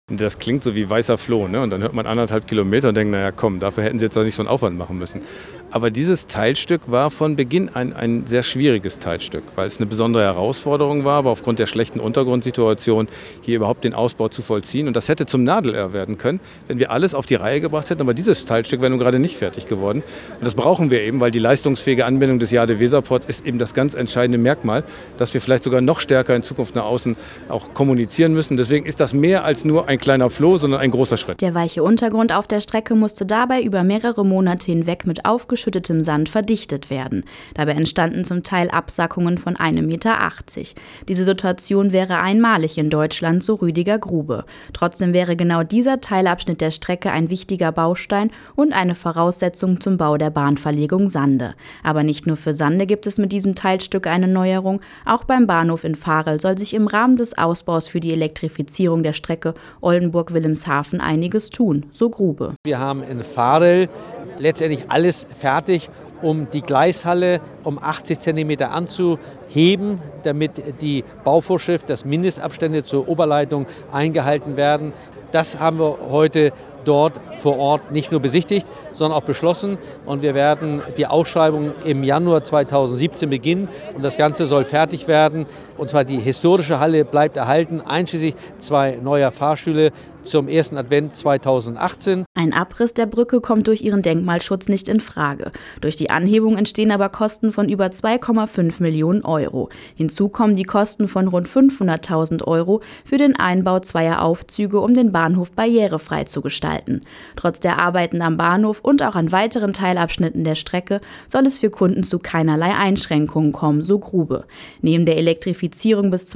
Das klingt so wie weißer Floh, ne? Und dann hört man 1,5 Kilometer und denkt, naja komm, dafür hätten sie jetzt doch nicht so einen Aufwand machen müssen. Aber dieses Teilstück war von Beginn ein sehr schwieriges Teilstück, weil es eine besondere Herausforderung war, aber aufgrund der schlechten Untergrundsituation hier überhaupt den Ausbau zu vollziehen. Und das hätte zum Nadelöhr werden können, wenn wir alles auf die Reihe gebracht hätten. Aber dieses Teilstück wäre nun gerade nicht fertig geworden. Und das brauchen wir eben, weil die leistungsfähige Anbindung des Jade-Weser-Ports ist eben das ganz entscheidende Merkmal, dass wir vielleicht sogar noch stärker in Zukunft nach außen auch kommunizieren müssen. Deswegen ist das mehr als nur ein kleiner Floh, sondern ein großer Schritt. Der weiche Untergrund auf der Strecke musste dabei über mehrere Monate hinweg mit aufgeschüttetem Sand verdichtet werden. Dabei entstanden zum Teil Absackungen von 1,80 Meter. Diese Situation wäre einmalig in Deutschland, so Rüdiger Grube. Trotzdem wäre genau dieser Teilabschnitt der Strecke ein wichtiger Baustein und eine Voraussetzung zum Bau der Bahnverlegung Sande. Aber nicht nur für Sande gibt es mit diesem Teilstück eine Neuerung. Auch beim Bahnhof in Varel soll sich im Rahmen des Ausbaus für die Elektrifizierung der Strecke Oldenburg-Wilhelmshaven einiges tun, so Grube. Wir haben in Varel letztendlich alles fertig, um die Gleishalle um 80 cm anzuheben, damit die Bauvorschrift, dass Mindestabstände zur Oberleitung eingehalten werden. Das haben wir heute dort vor Ort nicht nur besichtigt, sondern auch beschlossen. Und wir werden die Ausschreibung im Januar 2017 beginnen. Und das Ganze soll fertig werden. Und zwar die historische Halle bleibt erhalten, einschließlich 2 neuer Fahrstühle zum ersten Advent 2018. Ein Abriss der Brücke kommt durch ihren Denkmalschutz nicht in Frage. Durch die Anhebung entstehen aber Kosten von über 2,5 Millionen Euro. Hinzu kommen die Kosten von rund 500.000 Euro für den Einbau 2 Aufzüge, um den Bahnhof barrierefrei zu gestalten. Trotz der Arbeiten am Bahnhof und auch an weiteren Teilabschnitten der Strecke soll es für Kunden zu keinerlei Einschränkungen kommen, so Grube. Neben der Elektrifizierung bis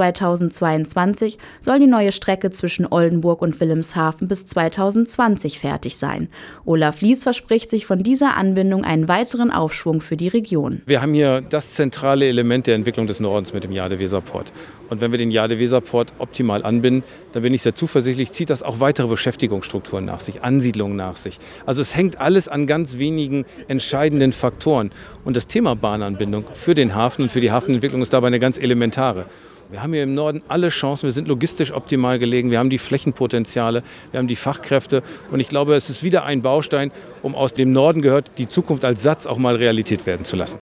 2022 soll die neue Strecke zwischen Oldenburg und Wilhelmshaven bis 2020 fertig sein. Olaf Lies verspricht sich von dieser Anbindung einen weiteren Aufschwung für die Region. Wir haben hier das zentrale Element der Entwicklung des Nordens mit dem Jade-Weser-Port. Und wenn wir den Jade-Weser-Port optimal anbinden, dann bin ich sehr zuversichtlich, zieht das auch weitere Beschäftigungsstrukturen nach sich, Ansiedlungen nach sich. Also es hängt alles an ganz wenigen entscheidenden Faktoren. Und das Thema Bahnanbindung für den Hafen und für die Hafenentwicklung ist dabei eine ganz elementare. Wir haben hier im Norden alle Chancen, wir sind logistisch optimal gelegen, wir haben die Flächenpotenziale, wir haben die Fachkräfte und ich glaube, es ist wieder ein Baustein, um aus dem Norden gehört, die Zukunft als Satz auch mal Realität werden zu lassen.